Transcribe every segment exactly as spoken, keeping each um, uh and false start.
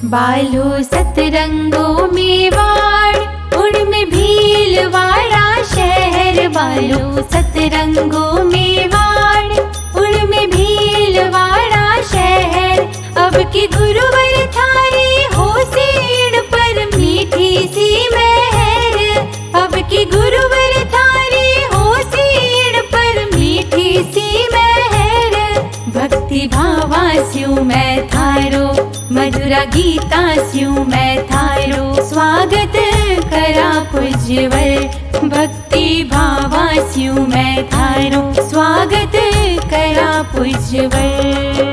बालो सतरंगों में वाड़, उनमें भीलवाड़ा शहर। बालो सतरंगों में वाड़, उनमें भीलवाड़ा शहर। अब की गुरुवर थारी हो सीण पर मीठी सी मेहर। अब की गुरुवर थारी हो सीण पर मीठी सी मेहर। भक्ति भावास्यूं मैं थारो, मधुरा गीता स्यूं मैं थारो स्वागत करा पूज्यवर। भक्ति भावास्यूं मैं थारो स्वागत करा पूज्यवर।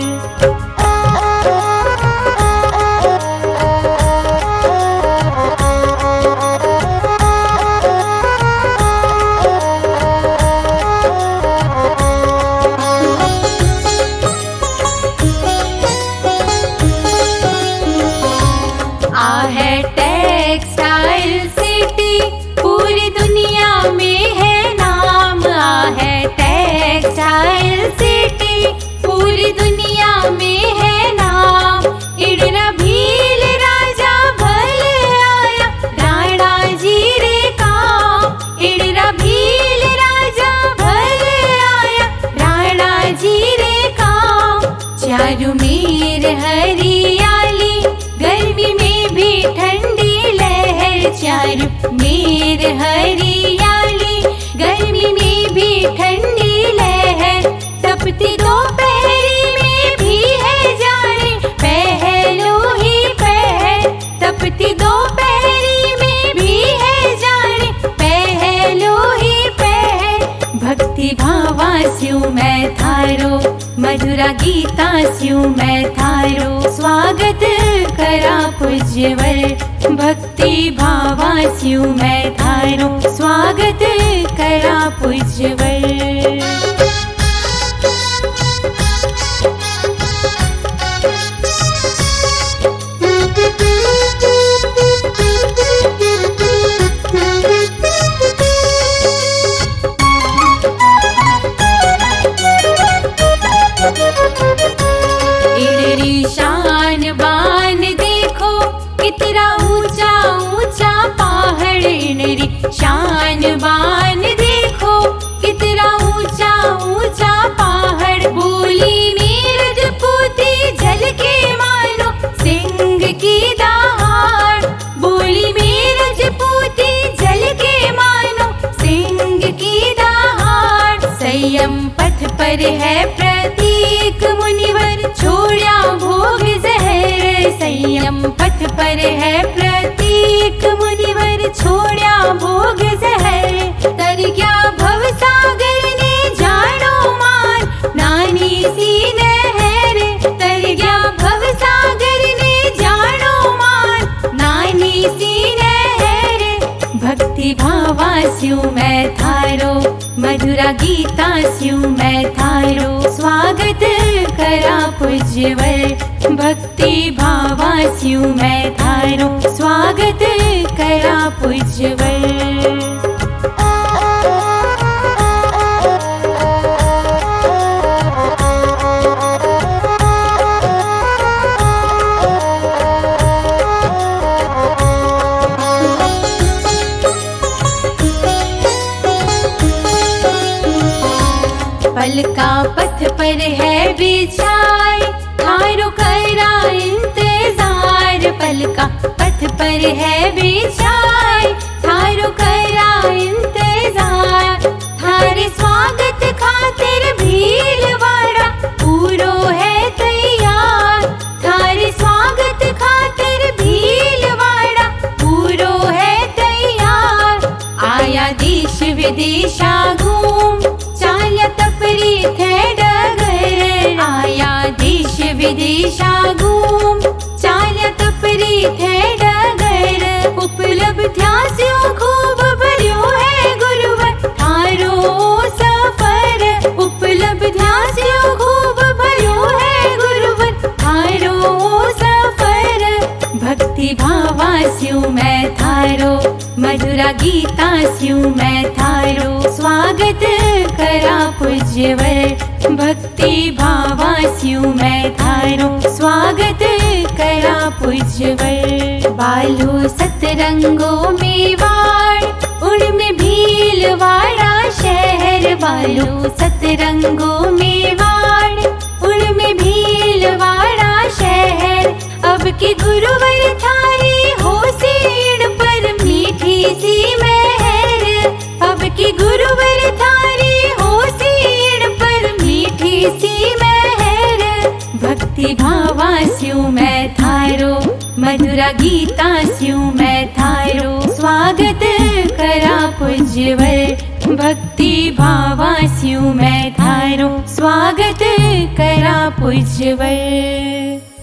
चारुमेर हरियाली, गर्मी में भी ठंडी लहर। चारुमेर हरियाली, गर्मी में भी ठंडी लहर। तपती दोपहरी में भी है जाने पहलो ही पहर। तपती दोपहरी में भी है जाने पहलो ही पहर। भक्ति भावास्यूं मैं थारो, मधुरा गीता स्यूं मैं थारो स्वागत करा पूज्यवर। भक्ति भावास्यूं मैं थारो स्वागत करा पूज्यवर। शान बान देखो कितना ऊंचा ऊंचा पहाड़। इनरी शान बान देखो कितना ऊंचा ऊंचा पहाड़। बोली में रजपूती झलके मानो सिंह की दहाड़। बोली में रजपूती झलके मानो सिंह की दहाड़। संयम पथ पर है प्रतीक मुनिवर, छोड़ा भोग जहर। संयम पथ पर है प्रतीक मुनिवर, छोड़ा भोग जहर। तर क्या भव सागर ने जानो मान, नानी सी नहर। तर क्या भव सागर ने जानो मान, नानी सी नहर। भक्ति भावास्यूं मैं थारो, मधुरा गीता स्यूं मैं थारो स्वागत करा पूज्यवर। भक्ति भावास्यूं मैं थारो स्वागत करा पूज्यवर। पल का पथ पर है बिछाई, थारो करा इंतजार। पल का पथ पर है बिछाई, थारो करा इंतजार। थारे स्वागत खातिर भीलवाड़ा पूरो है तैयार। थारे स्वागत खातिर भीलवाड़ा पूरो है तैयार। आया देश विदेशा घूम, चाल्या तपरी थे डगर। आया देश विदेशा घूम, चाल्या तपरी थे डगर। उपलब्धियां स्यूं खूब भर्यो है गुरुवर थारो सफर। उपलब्धियां स्यूं खूब भर्यो है गुरुवर थारो सफर। भक्ति भावास्यूं मैं थारो, मधुरा गीता स्यूं मैं थारो स्वागत करा पूज्यवर। भक्ति भावास्यूं मैं थारो स्वागत करा पुजवर। बालो सतरंगों में वाण, उनमें भीलवाड़ा शहर। बालो सतरंगों में वाण, उनमें भीलवाड़ा शहर। अब की गुरुवर थारी हो सीण पर मीठी सी मेहर। अब की गुरुवर थारी हो सीण पर मीठी सी मेहर। भक्ति भावा स्यूं मैं थारो, मधुरा गीता स्यूं मैं थारो। स्वागत करा पुजवर, भक्ति भावा स्यूं मैं थारो। स्वागत करा पुजवर।